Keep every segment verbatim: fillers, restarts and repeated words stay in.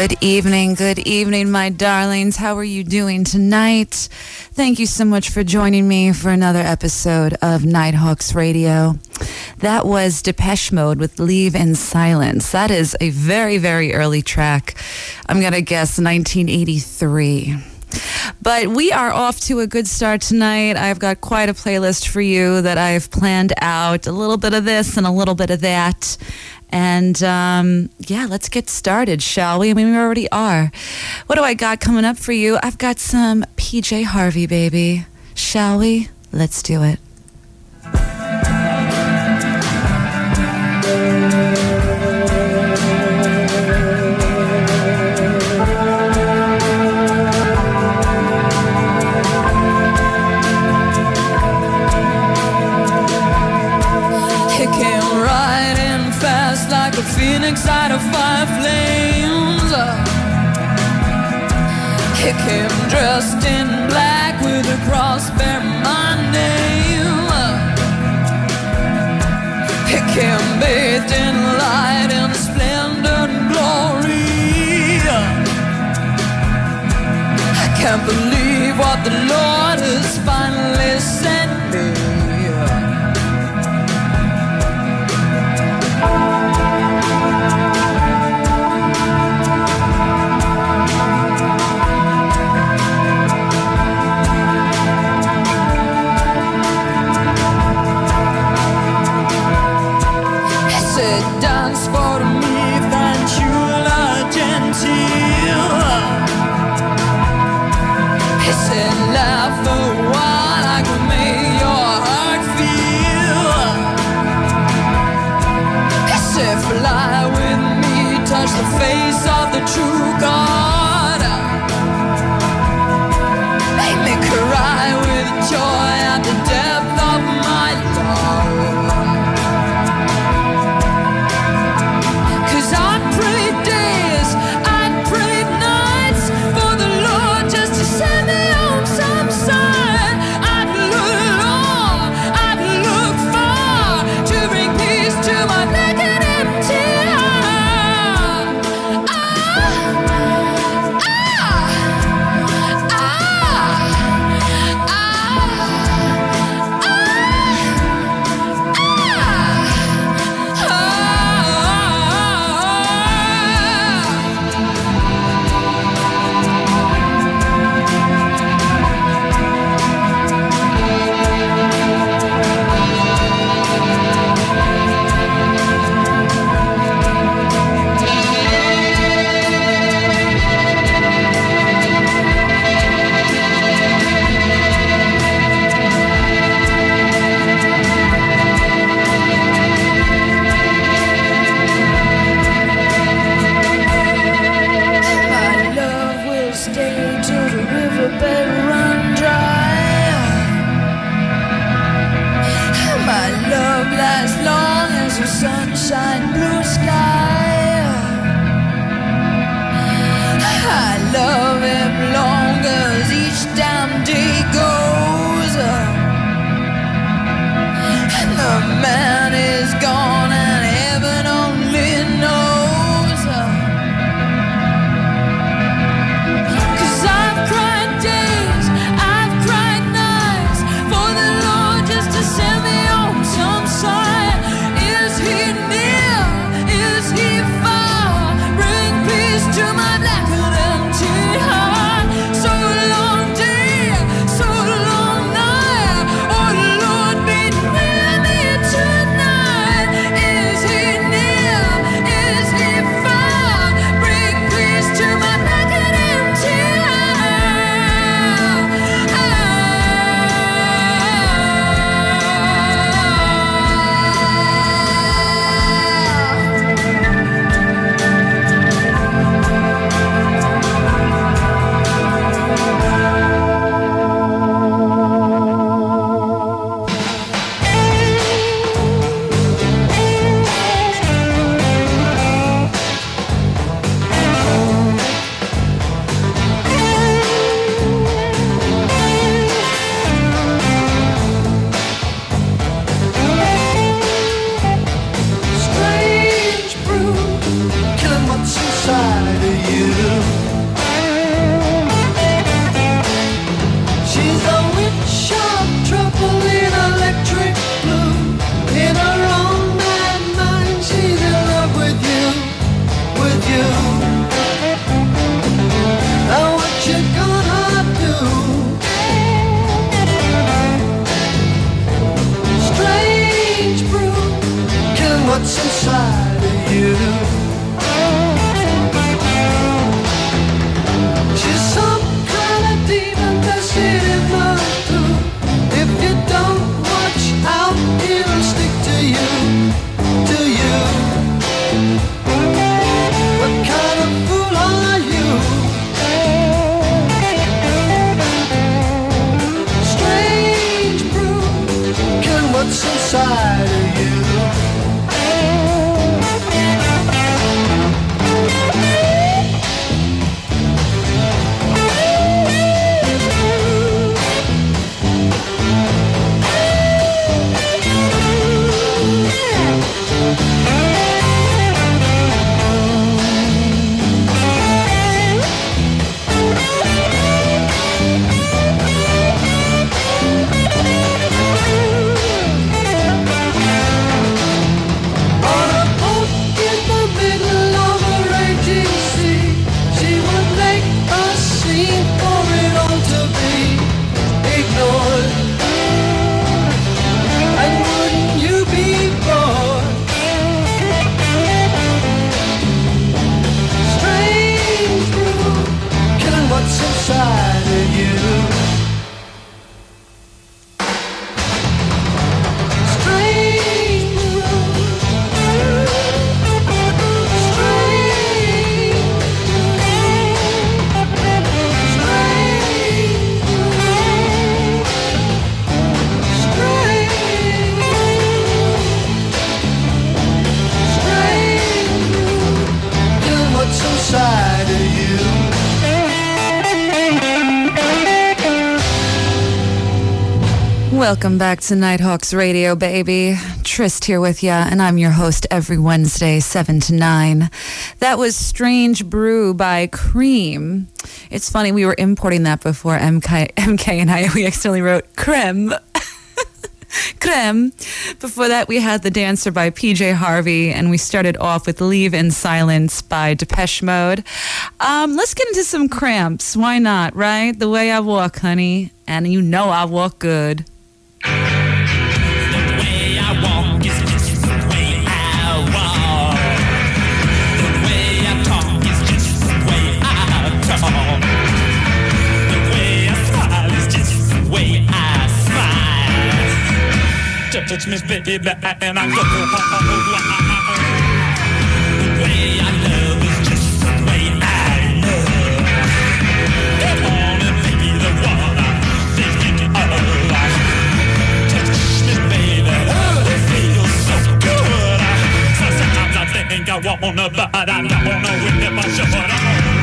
Good evening, good evening, my darlings. How are you doing tonight? Thank you so much for joining me for another episode of Nighthawks Radio. That was Depeche Mode with Leave in Silence. That is a very, very early track. I'm going to guess nineteen eighty-three. But we are off to a good start tonight. I've got quite a playlist for you that I've planned out. A little bit of this and a little bit of that. And um, yeah, let's get started, shall we? I mean, we already are. What do I got coming up for you? I've got some P J Harvey, baby. Shall we? Let's do it. Phoenix out of fire flames. He came dressed in black with a cross bearing my name. He came bathed in light and splendor and glory. I can't believe what the Lord has finally sent me. The face of the true God, make me cry with joy at the depth of my love. 'Cause I prayed days, I prayed nights for the Lord just to send me home some sign. I'd look long, I'd look far to bring peace to my black and empty heart. Sunshine, blue sky. I love him long as each damn day goes. And the man is gone and heaven only knows. 'Cause I've cried days, Welcome back to Nighthawks Radio, baby. Trist here with ya, and I'm your host every Wednesday, seven to nine. That was Strange Brew by Cream. It's funny, we were importing that before M K, M K and I, we accidentally wrote creme. Creme. Before that, we had The Dancer by P J Harvey, and we started off with Leave in Silence by Depeche Mode. Um, let's get into some cramps. Why not, right? The Way I Walk, honey. And you know I walk good. The way I walk is just the way I walk. The way I talk is just the way I talk. The way I smile is just the way I smile. Touch me, baby, and I go. The way I love is just the way I love. Come on and be the one I'm thinking of. I wanna, but I don't wanna whip my short on.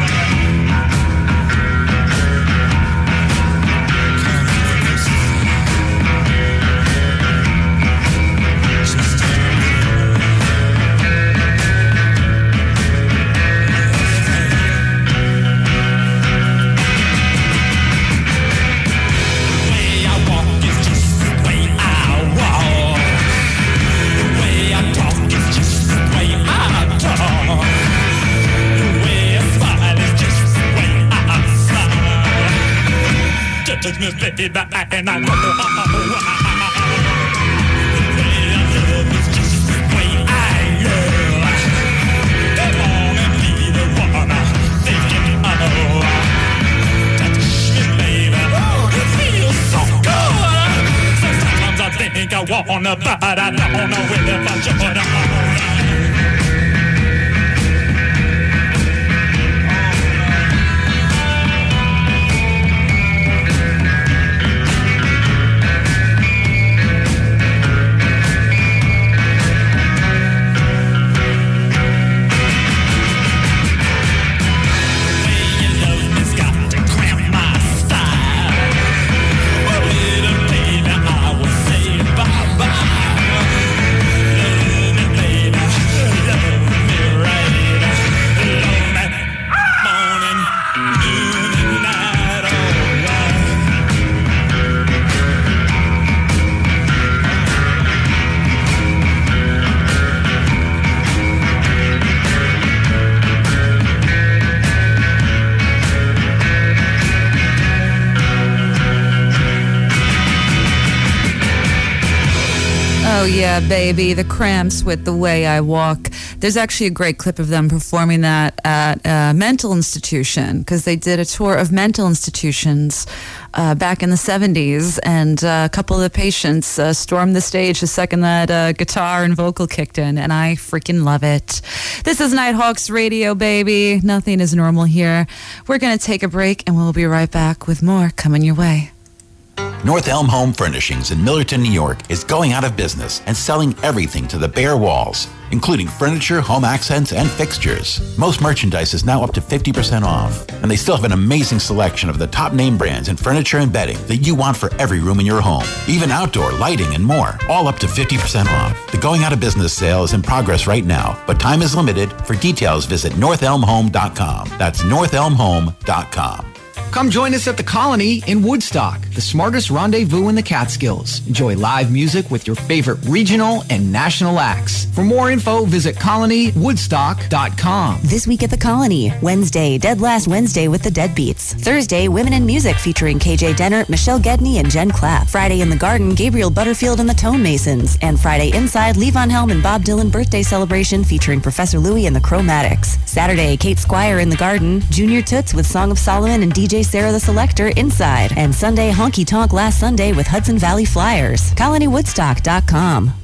Touch me, baby, and I know. The way I love is just the way I love. Come on and be the one I'm thinking of. Touch me, baby, oh, it feels so good. Sometimes I think I wanna, but I don't know if I should. Oh yeah, baby, the Cramps with The Way I Walk. There's actually a great clip of them performing that at a mental institution, because they did a tour of mental institutions uh, back in the seventies, and uh, a couple of the patients uh, stormed the stage the second that uh, guitar and vocal kicked in, and I freaking love it. This is Nighthawks Radio, baby. Nothing is normal here. We're going to take a break, and we'll be right back with more coming your way. North Elm Home Furnishings in Millerton, New York is going out of business and selling everything to the bare walls, including furniture, home accents, and fixtures. Most merchandise is now up to fifty percent off, and they still have an amazing selection of the top name brands in furniture and bedding that you want for every room in your home, even outdoor lighting and more, all up to fifty percent off. The going out of business sale is in progress right now, but time is limited. For details, visit north elm home dot com. That's north elm home dot com. Come join us at the Colony in Woodstock, the smartest rendezvous in the Catskills. Enjoy live music with your favorite regional and national acts. For more info, visit colony woodstock dot com. This week at the Colony, Wednesday, Dead Last Wednesday with the Deadbeats. Thursday, Women in Music featuring K J Dennert, Michelle Gedney, and Jen Clapp. Friday in the Garden, Gabriel Butterfield and the Tone Masons. And Friday inside, Levon Helm and Bob Dylan birthday celebration featuring Professor Louie and the Chromatics. Saturday, Kate Squire in the Garden, Junior Toots with Song of Solomon and D J Sarah the Selector inside. And Sunday, Honky Tonk Last Sunday with Hudson Valley Flyers. colony woodstock dot com.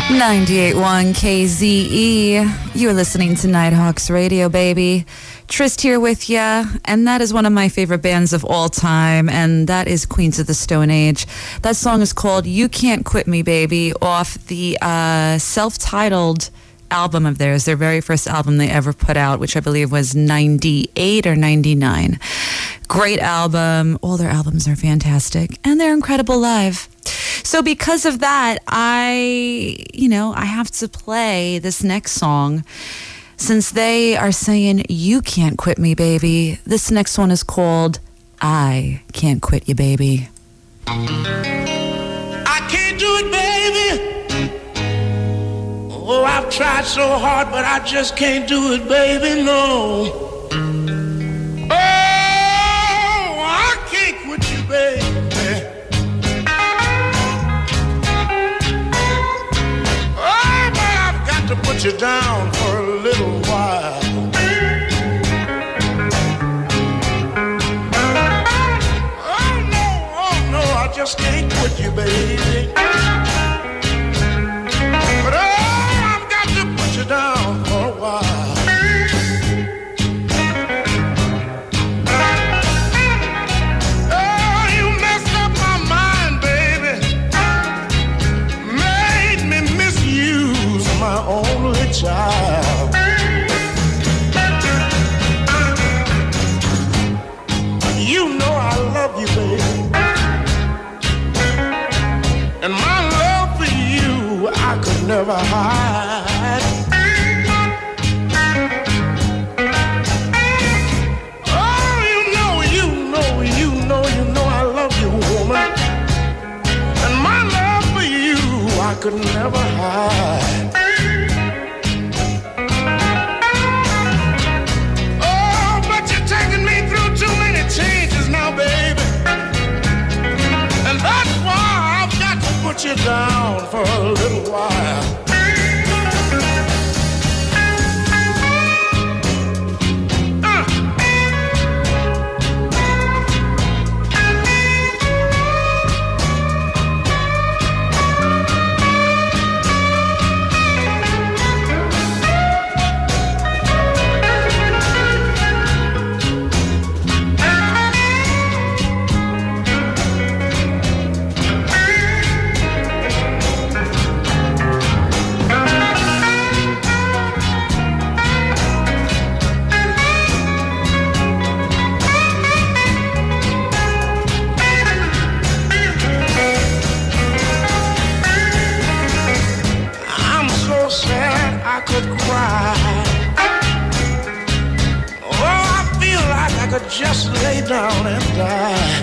ninety-eight point one K Z E. You're listening to Nighthawks Radio, baby. Trist here with ya, and that is one of my favorite bands of all time, and that is Queens of the Stone Age. That song is called You Can't Quit Me, Baby, off the uh, self-titled album of theirs, their very first album they ever put out, which I believe was ninety-eight or ninety-nine. Great album. All their albums are fantastic, and they're incredible live. So because of that, I, you know, I have to play this next song. Since they are saying, you can't quit me, baby, this next one is called I Can't Quit You, Baby. I can't do it, baby. Oh, I've tried so hard, but I just can't do it, baby, no. Oh, I can't quit you, baby. To put you down for a little while. Oh no, oh no, I just can't quit you, baby. But oh, I've got to put you down for a while. Oh, you messed up my mind, baby. Made me misuse my only child. You know I love you, baby, and my love for you I could never hide. Oh, you know, you know, you know, you know I love you, woman, and my love for you I could never hide. Changes now, baby, and that's why I've got to put you down for a little while. Just lay down and die.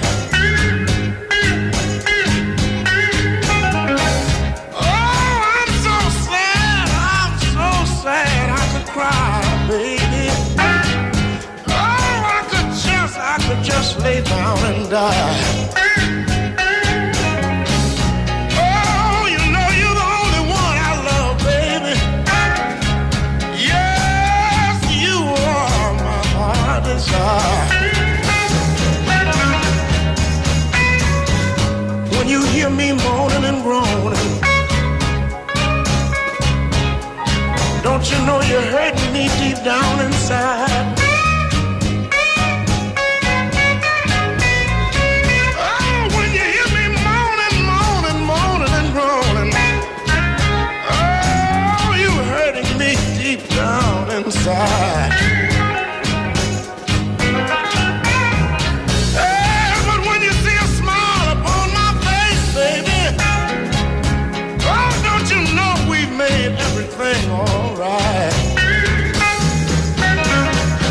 Oh, I'm so sad, I'm so sad I could cry, baby. Oh, I could just, I could just lay down and die. Oh, you know you're the only one I love, baby. Yes, you are my heart desire. When you hear me moaning and groaning, don't you know you're hurting me deep down inside? Oh, when you hear me moaning, moaning, moaning and groaning, oh, you're hurting me deep down inside. Everything all right.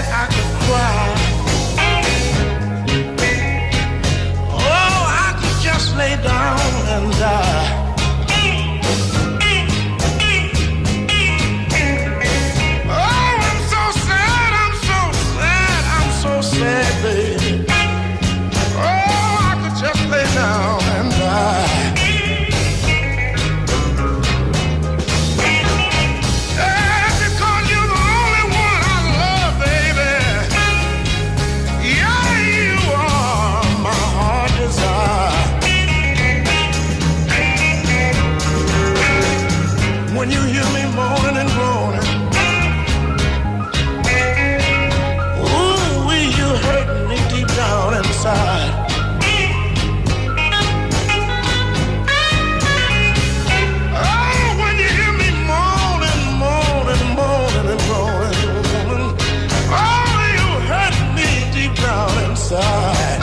I could cry. Oh, I could just lay down and die. Oh, I'm so sad, I'm so sad, I'm so sad, baby. Oh, I could just lay down and die. When you hear me moaning and groaning, ooh, you hurt me deep down inside. Oh, when you hear me moaning, moaning, moaning and groaning, oh, you hurt me deep down inside.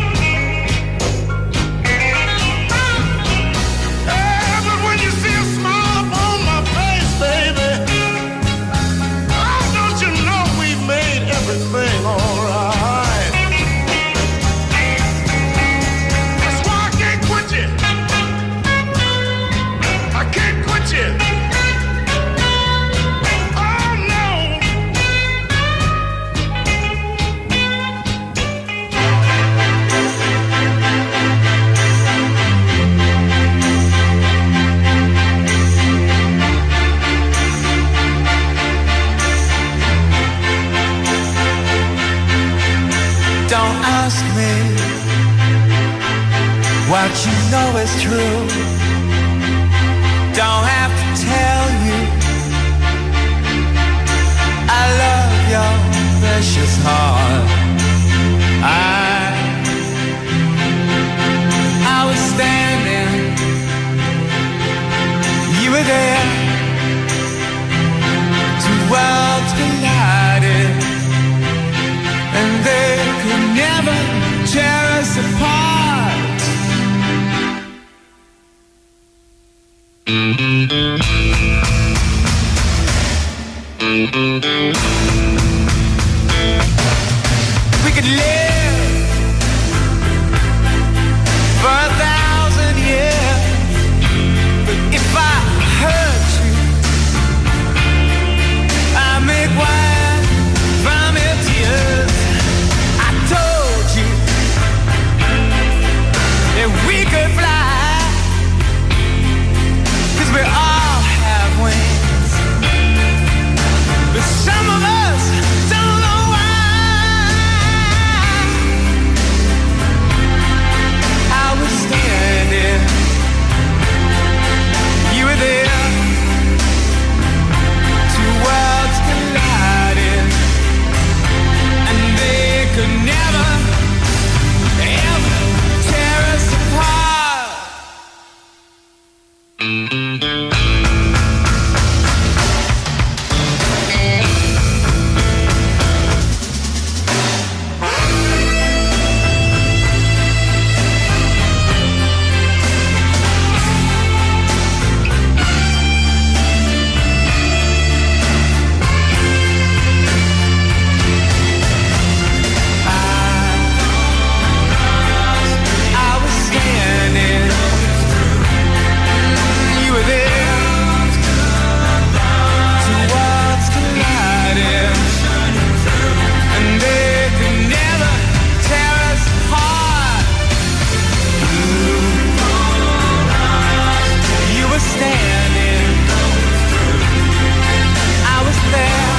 Everything all right. That's why I can't quit you. I can't quit you. Oh no. Don't ask me what you know is true. Don't have to tell you I love your precious heart. I, I was standing, you were there. Two worlds collided, and they could never tear us apart. We could live for a thousand years, but if I hurt you, I make wine from your tears. I told you that we could fly, 'cause we all have wings, but some of us don't know why. I was standing, you were there, two worlds collided, and they could never, ever tear us apart. I was standing, you were there, two worlds collided, and they could never tear us apart. You were standing, I was there,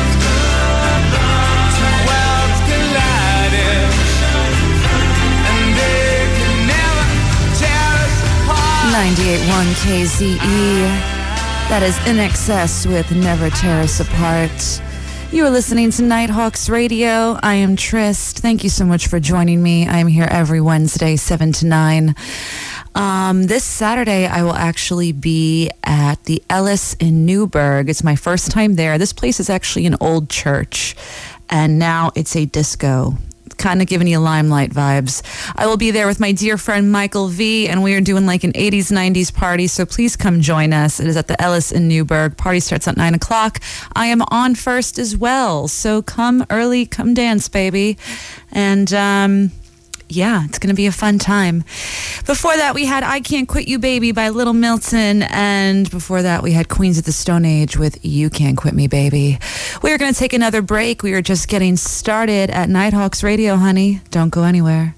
two worlds collided, and they could never tear us apart. ninety-eight point one K Z E. That is In Excess with Never Tear Us Apart. You are listening to Nighthawks Radio. I am Trist. Thank you so much for joining me. I am here every Wednesday, seven to nine. Um, this Saturday, I will actually be at the Ellis in Newburgh. It's my first time there. This place is actually an old church, and now it's a disco. kind of giving you Limelight vibes. I will be there with my dear friend Michael V, and we are doing like an eighties, nineties party, so please come join us. It is at the Ellis in Newburgh. Party starts at nine o'clock. I am on first as well, so come early, come dance, baby. And, um... yeah, it's going to be a fun time. Before that, we had I Can't Quit You Baby by Little Milton. And before that, we had Queens of the Stone Age with You Can't Quit Me Baby. We are going to take another break. We are just getting started at Nighthawks Radio, honey. Don't go anywhere.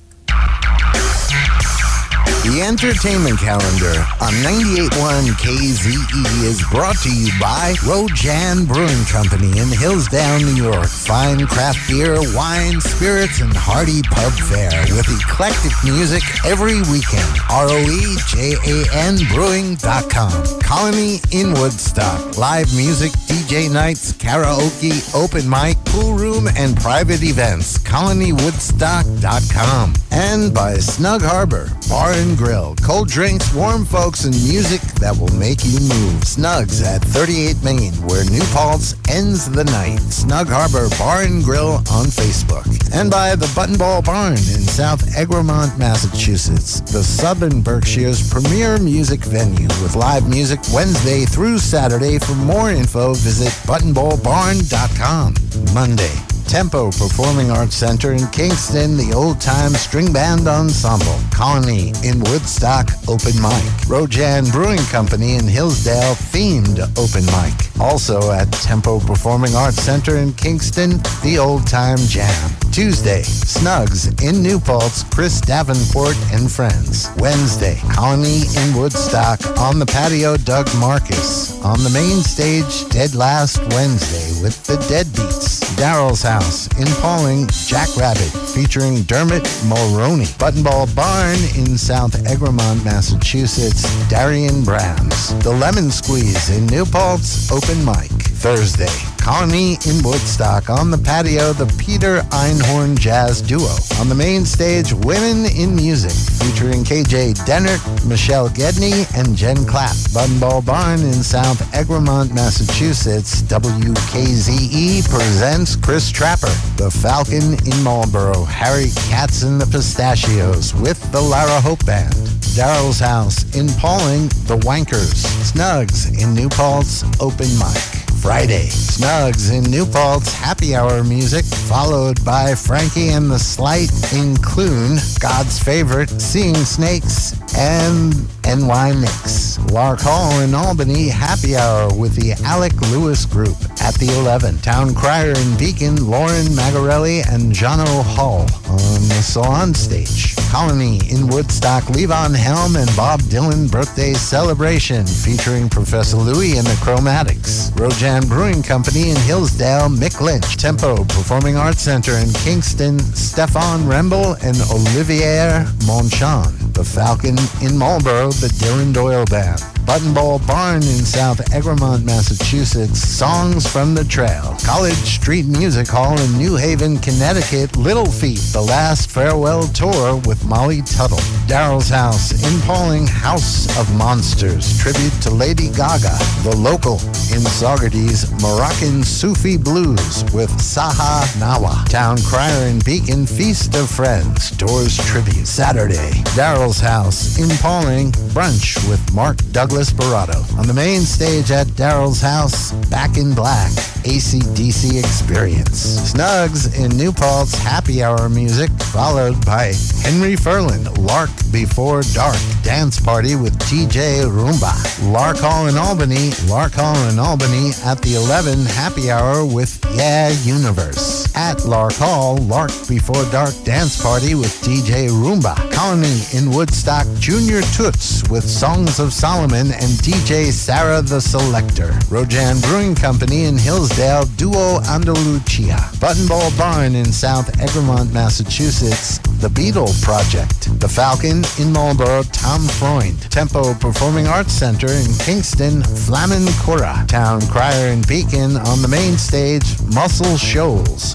The entertainment calendar on ninety-eight point one K Z E is brought to you by Rojan Brewing Company in Hillsdale, New York. Fine craft beer, wine, spirits, and hearty pub fare with eclectic music every weekend. R O E J A N brewing dot com. Colony in Woodstock. Live music, D J nights, karaoke, open mic, pool room, and private events. colony woodstock dot com. And by Snug Harbor Bar and Grill. Cold drinks, warm folks, and music that will make you move. Snugs at thirty-eight Main, where New Paltz ends the night. Snug Harbor Bar and Grill on Facebook. And by the Buttonball Barn in South Egremont, Massachusetts. The Southern Berkshire's premier music venue with live music Wednesday through Saturday. For more info, visit button ball barn dot com. Monday. Tempo Performing Arts Center in Kingston, the Old Time String Band Ensemble. Colony in Woodstock, open mic. Rojan Brewing Company in Hillsdale, themed open mic. Also at Tempo Performing Arts Center in Kingston, the Old Time Jam. Tuesday, Snugs in New Paltz, Chris Davenport and Friends. Wednesday, Colony in Woodstock, on the patio, Doug Marcus. On the main stage, Dead Last Wednesday with the Deadbeats. Daryl's House in Pauling, Jackrabbit featuring Dermot Mulroney. Buttonball Barn in South Egremont, Massachusetts, Darian Brams. The Lemon Squeeze in New Paltz, open mic. Thursday, Colony in Woodstock. On the patio, the Peter Einhorn Jazz Duo. On the main stage, Women in Music, featuring K J Dennert, Michelle Gedney, and Jen Clapp. Buttonball Barn in South Egremont, Massachusetts, W K Z E presents Chris Trapper. The Falcon in Marlboro, Harry Katz and the Pistachios with the Lara Hope Band. Daryl's House in Pauling, the Wankers. Snugs in New Paltz, open mic. Friday, Snugs in New Paltz, happy hour music, followed by Frankie and the Slight in Clune, God's Favorite, Seeing Snakes, and N Y Mix. Lark Hall in Albany, happy hour with the Alec Lewis Group at the eleven. Town Crier in Beacon, Lauren Magarelli and Jono Hall on the salon stage. Colony in Woodstock, Levon Helm and Bob Dylan birthday celebration featuring Professor Louis and the Chromatics. Rojan Brewing Company in Hillsdale, Mick Lynch. Tempo Performing Arts Center in Kingston, Stefan Remble and Olivier Monchon. The Falcon in Marlboro, the Dylan Doyle Band. Buttonball Barn in South Egremont, Massachusetts, Songs from the Trail. College Street Music Hall in New Haven, Connecticut, Little Feat, The Last Farewell Tour with Molly Tuttle. Daryl's House in Pauling, House of Monsters, tribute to Lady Gaga. The Local in Saugerties, Moroccan Sufi Blues with Saha Nawa. Town Crier in Beacon, Feast of Friends, Doors Tribute. Saturday, Daryl's House in Pauling, brunch with Mark Douglas Barato. On the main stage at Daryl's House, Back in Black, A C D C Experience. Snugs in New Paltz, happy hour music, followed by Henry Furlan, Lark Before Dark, dance party with T J Roomba. Lark Hall in Albany, Lark Hall in Albany at the eleven, happy hour with Yeah Universe. At Lark Hall, Lark Before Dark dance party with D J Roomba. Colony in Woodstock, Junior Toots with Songs of Solomon and D J Sarah the Selector. Rojan Brewing Company in Hillsdale, Duo Andalucia. Buttonball Barn in South Egremont, Massachusetts, The Beetle Project. The Falcon in Marlboro, Tom Freund. Tempo Performing Arts Center in Kingston, Flamin Cora. Town Crier in Beacon. On the main stage, Muscle Shoals.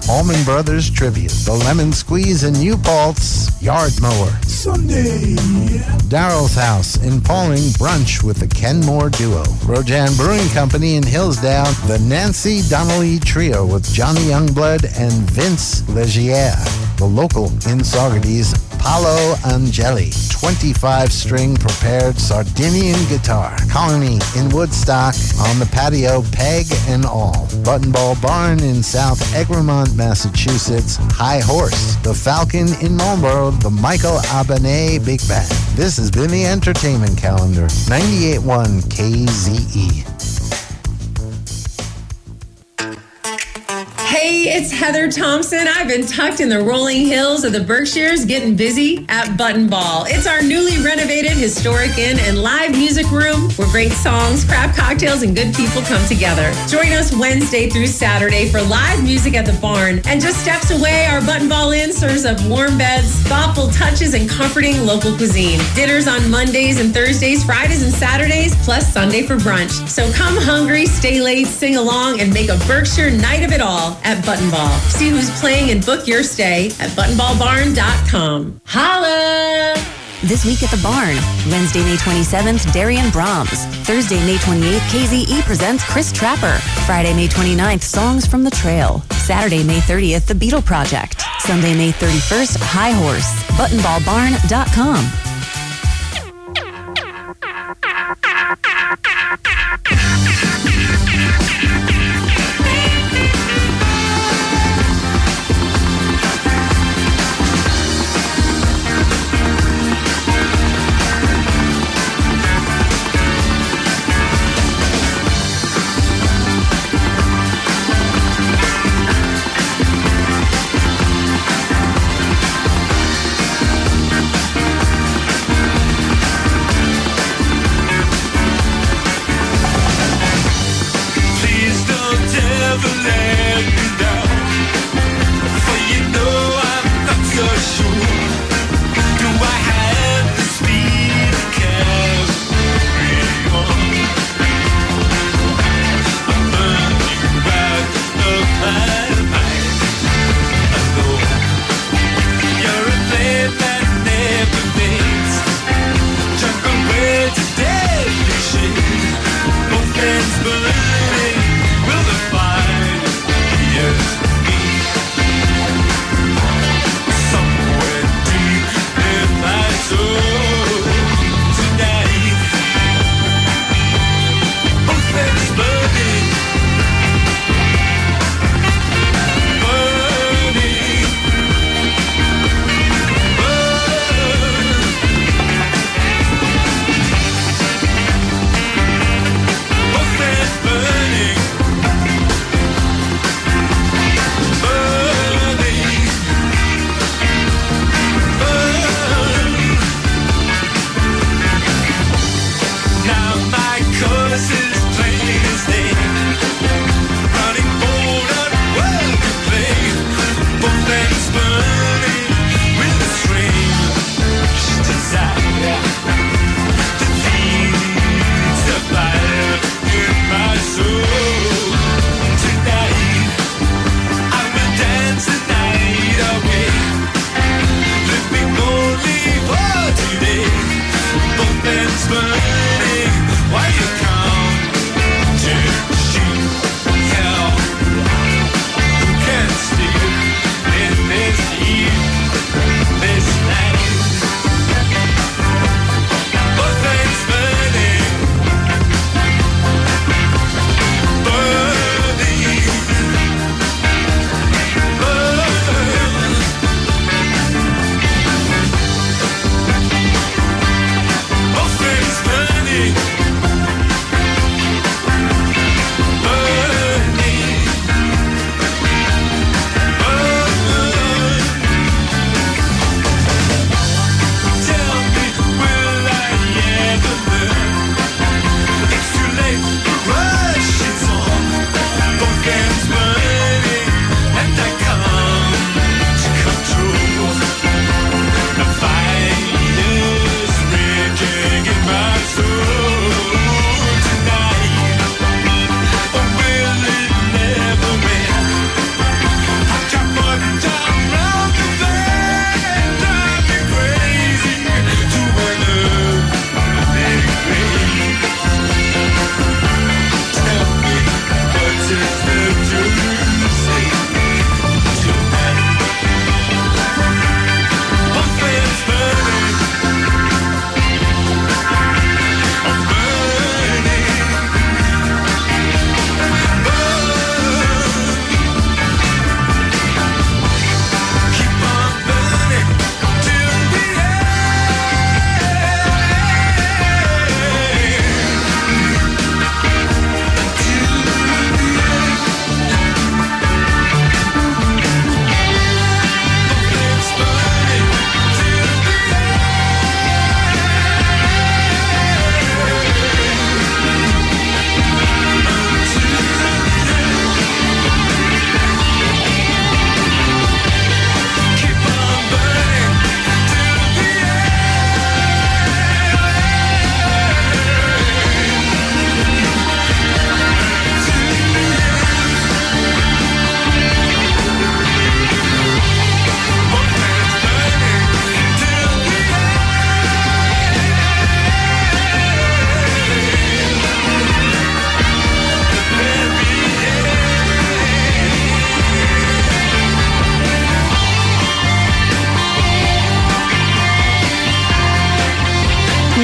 Allman Brothers Tribute, The Lemon Squeeze in New Paltz, Yard Mower. Sunday. Daryl's House in Pauling, Brunch with the Kenmore Duo. Rojan Brewing Company in Hillsdale, the Nancy Donnelly Trio with Johnny Youngblood and Vince Legier. The local in Saugerties, Paolo Angeli, twenty-five string prepared Sardinian guitar. Colony in Woodstock, on the patio, Peg and All. Button Ball Barn in South Egremont, Massachusetts, High Horse. The Falcon in Marlborough, the Michael Abanet Big Band. This has been the Entertainment Calendar, ninety-eight point one K Z E. Hey, it's Heather Thompson. I've been tucked in the rolling hills of the Berkshires getting busy at Button Ball. It's our newly renovated historic inn and live music room where great songs, craft cocktails, and good people come together. Join us Wednesday through Saturday for live music at the barn. And just steps away, our Button Ball Inn serves up warm beds, thoughtful touches, and comforting local cuisine. Dinners on Mondays and Thursdays, Fridays and Saturdays, plus Sunday for brunch. So come hungry, stay late, sing along, and make a Berkshire night of it all at Button Ball. See who's playing and book your stay at button ball barn dot com. Holla! This week at the barn, Wednesday, May twenty-seventh, Darian Brahms. Thursday, May twenty-eighth, K Z E presents Chris Trapper. Friday, May twenty-ninth, Songs from the Trail. Saturday, May thirtieth, The Beatle Project. Sunday, May thirty-first, High Horse. button ball barn dot com.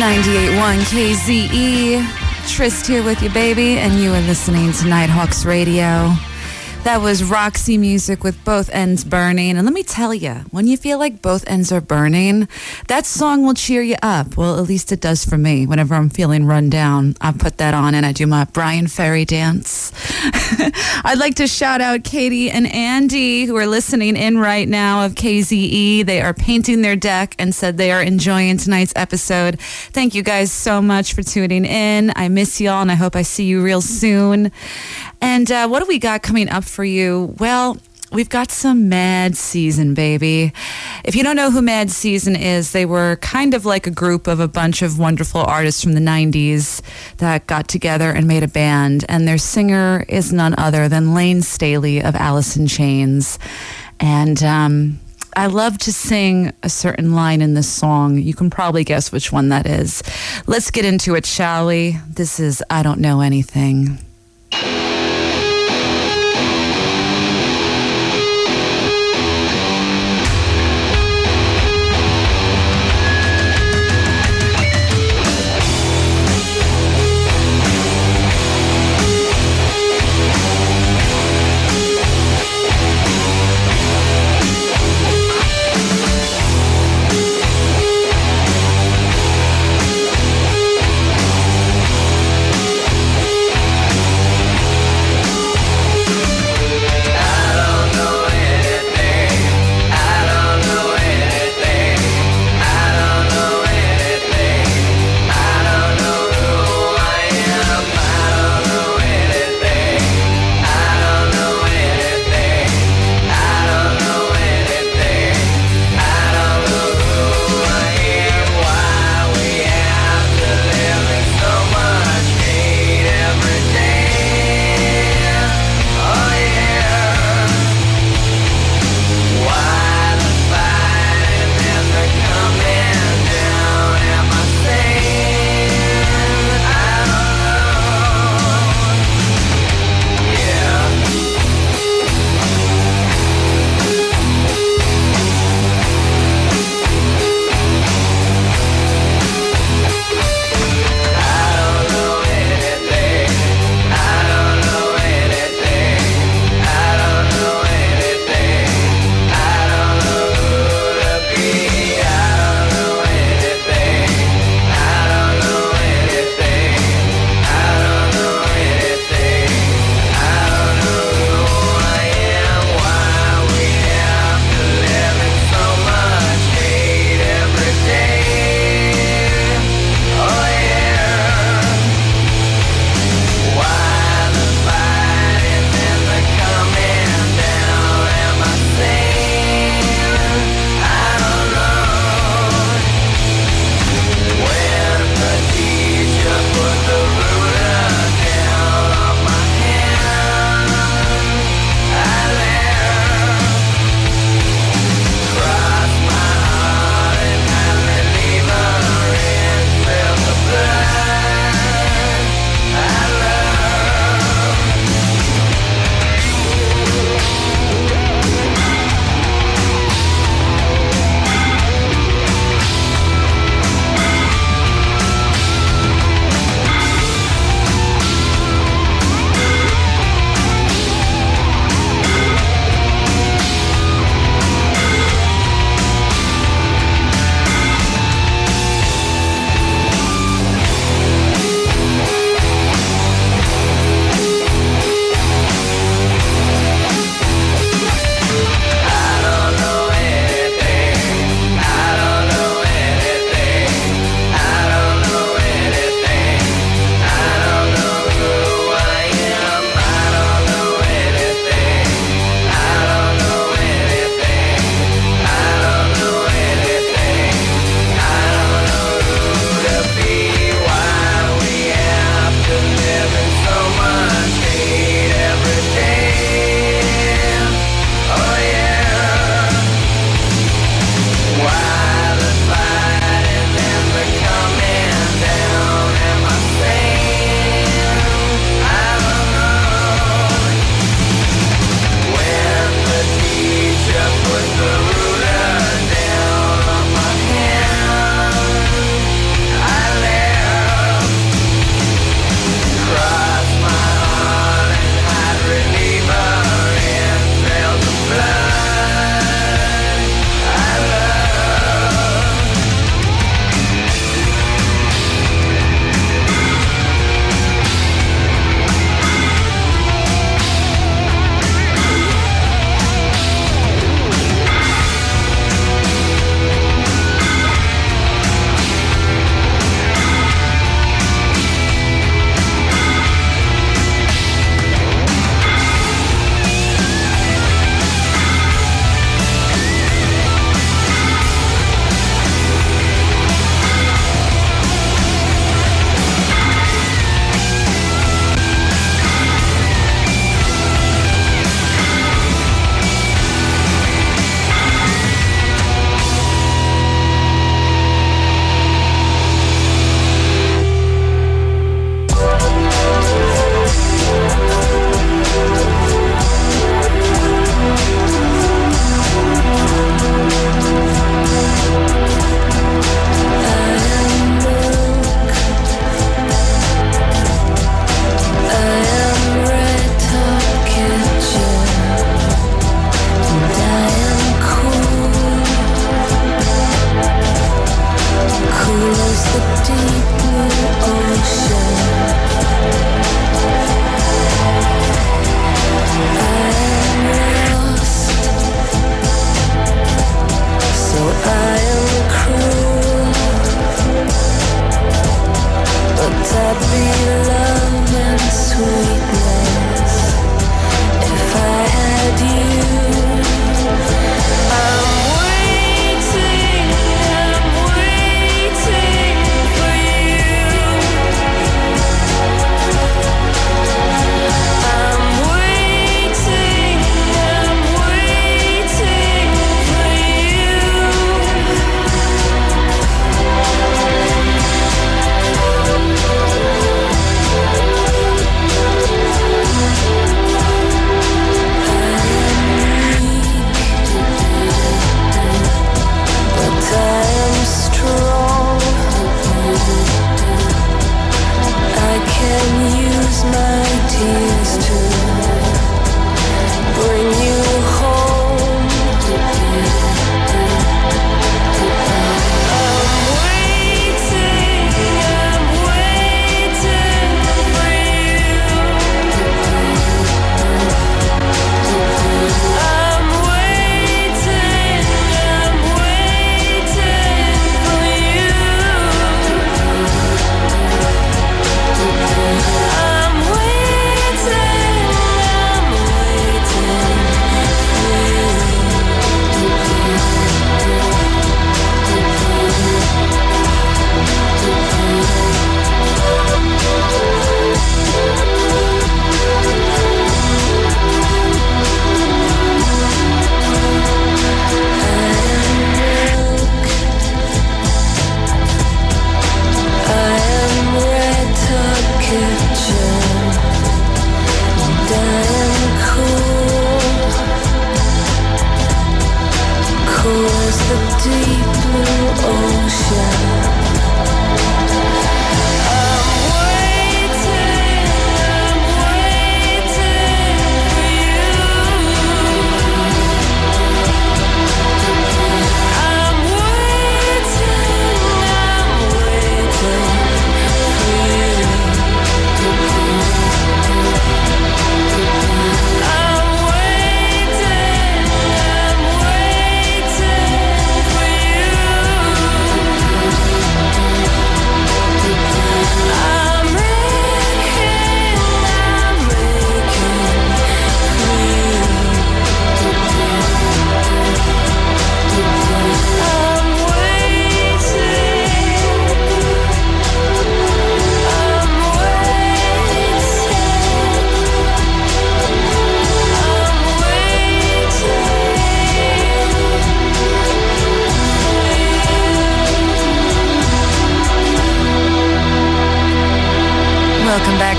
ninety-eight point one K Z E. Trist here with you, baby, and you are listening to Nighthawks Radio. That was Roxy Music with Both Ends Burning. And let me tell you, when you feel like both ends are burning, that song will cheer you up. Well, at least it does for me. Whenever I'm feeling run down, I put that on and I do my Brian Ferry dance. I'd like to shout out Katie and Andy, who are listening in right now of K Z E. They are painting their deck and said they are enjoying tonight's episode. Thank you guys so much for tuning in. I miss y'all and I hope I see you real soon. And uh, what do we got coming up for you? Well, we've got some Mad Season, baby. If you don't know who Mad Season is, they were kind of like a group of a bunch of wonderful artists from the nineties that got together and made a band. And their singer is none other than Lane Staley of Alice in Chains. And um, I love to sing a certain line in this song. You can probably guess which one that is. Let's get into it, shall we? This is I Don't Know Anything. I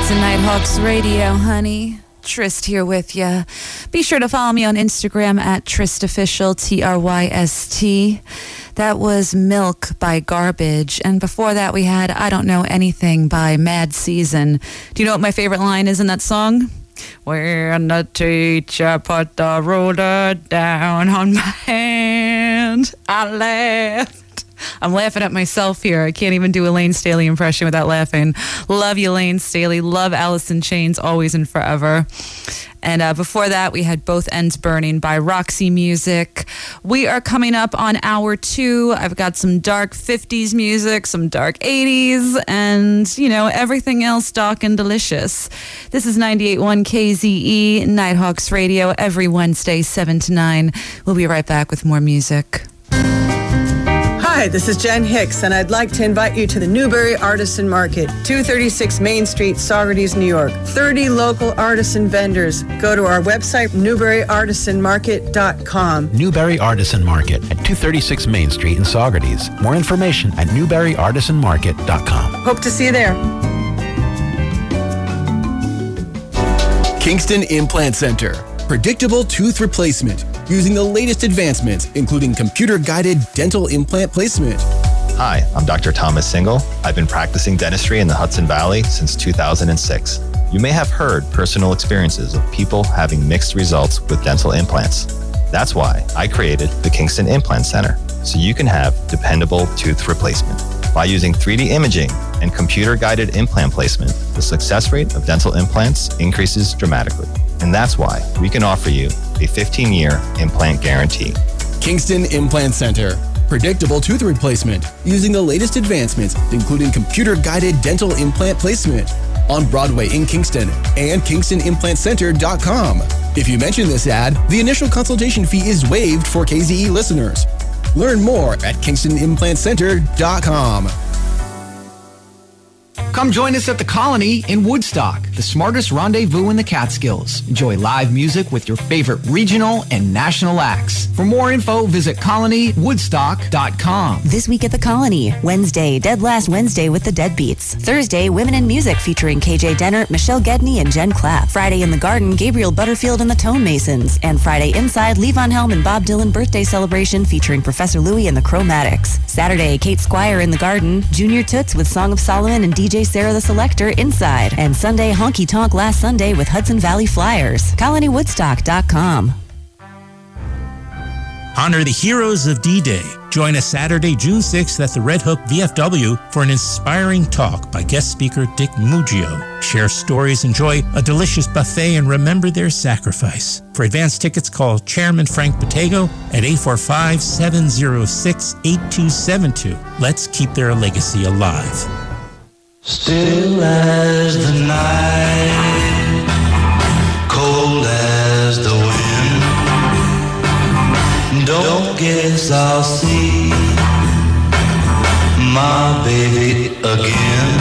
to Nighthawks Radio, honey. Trist here with ya. Be sure to follow me on Instagram at TristOfficial, T R Y S T. That was Milk by Garbage. And before that we had I Don't Know Anything by Mad Season. Do you know what my favorite line is in that song? When the teacher put the ruler down on my hand, I laughed. I'm laughing at myself here. I can't even do a Lane Staley impression without laughing. Love you, Lane Staley. Love Alice in Chains, always and forever. And uh, before that, we had Both Ends Burning by Roxy Music. We are coming up on hour two. I've got some dark fifties music, some dark eighties, and, you know, everything else dark and delicious. This is ninety-eight point one K Z E, Nighthawks Radio, every Wednesday, seven to nine. We'll be right back with more music. Hi, this is Jen Hicks, and I'd like to invite you to the Newberry Artisan Market, two thirty-six Main Street, Saugerties, New York. thirty local artisan vendors. Go to our website, newberry artisan market dot com. Newberry Artisan Market at two thirty-six Main Street in Saugerties. More information at newberry artisan market dot com. Hope to see you there. Kingston Implant Center. Predictable tooth replacement using the latest advancements, including computer-guided dental implant placement. Hi, I'm Doctor Thomas Single. I've been practicing dentistry in the Hudson Valley since two thousand six. You may have heard personal experiences of people having mixed results with dental implants. That's why I created the Kingston Implant Center, so you can have dependable tooth replacement. By using three D imaging and computer-guided implant placement, the success rate of dental implants increases dramatically. And that's why we can offer you a fifteen-year implant guarantee. Kingston Implant Center. Predictable tooth replacement using the latest advancements, including computer-guided dental implant placement. On Broadway in Kingston and kingston implant center dot com. If you mention this ad, the initial consultation fee is waived for K Z E listeners. Learn more at kingston implant center dot com. Come join us at the Colony in Woodstock, the smartest rendezvous in the Catskills. Enjoy live music with your favorite regional and national acts. For more info, visit colony woodstock dot com. This week at the Colony. Wednesday, Dead Last Wednesday with the Deadbeats. Thursday, Women in Music featuring K J Denner, Michelle Gedney, and Jen Clapp. Friday in the Garden, Gabriel Butterfield and the Tone Masons. And Friday inside, Levon Helm and Bob Dylan birthday celebration featuring Professor Louie and the Chromatics. Saturday, Kate Squire in the Garden, Junior Toots with Song of Solomon and D J Sarah the Selector inside. And Sunday, Honky Tonk Last Sunday with Hudson Valley Flyers. colony woodstock dot com. Honor the heroes of D-Day. Join us Saturday, June sixth at the Red Hook V F W for an inspiring talk by guest speaker Dick Muggio. Share stories, enjoy a delicious buffet, and remember their sacrifice. For advance tickets, call Chairman Frank Bottego at eight four five, seven oh six, eight two seven two. Let's keep their legacy alive. Still as the night, cold as the wind. Don't guess I'll see my baby again.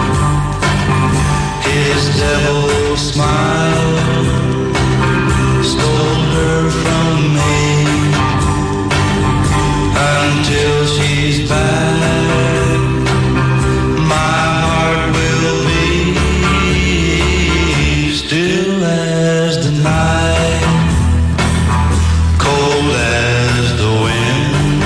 His devil smile stole her from me. Until she's back, my heart will be still as the night, cold as the wind.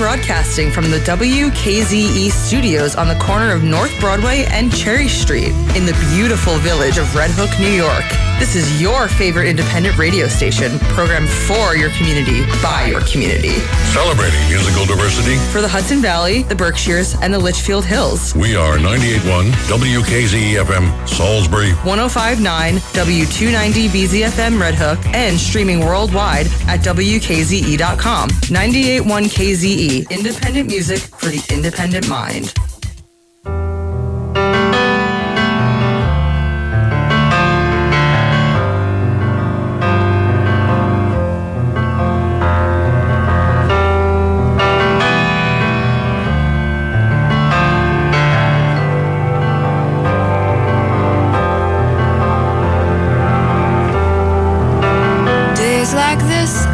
broadcasting from the W K Z E studios on the corner of North Broadway and Cherry Street in the beautiful village of Red Hook, New York. This is your favorite independent radio station, programmed for your community, by your community. Celebrating musical diversity For the Hudson Valley, the Berkshires, and the Litchfield Hills. We are ninety-eight point one W K Z E F M Salisbury, one oh five point nine W two ninety B Z F M Red Hook, and streaming worldwide at W K Z E dot com. ninety-eight point one K Z E, independent music for the independent mind. Days like this